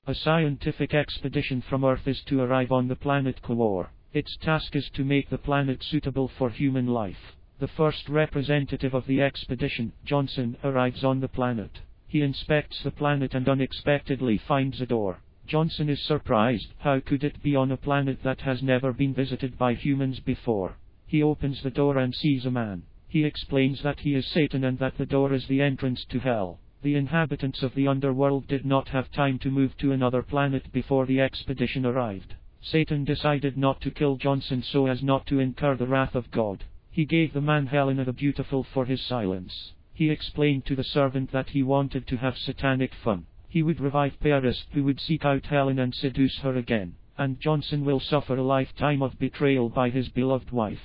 A scientific expedition from Earth is to arrive on the planet Kawar. Its task is to make the planet suitable for human life. The first representative of the expedition, Johnson, arrives on the planet. He inspects the planet and unexpectedly finds a door. Johnson is surprised. How could it be on a planet that has never been visited by humans before? He opens the door and sees a man. He explains that he is Satan and that the door is the entrance to hell. The inhabitants of the underworld did not have time to move to another planet before the expedition arrived. Satan decided not to kill Johnson so as not to incur the wrath of God. He gave the man Helena the Beautiful for his silence. He explained to the servant that he wanted to have satanic fun. He would revive Paris, who would seek out Helen and seduce her again. And Johnson will suffer a lifetime of betrayal by his beloved wife.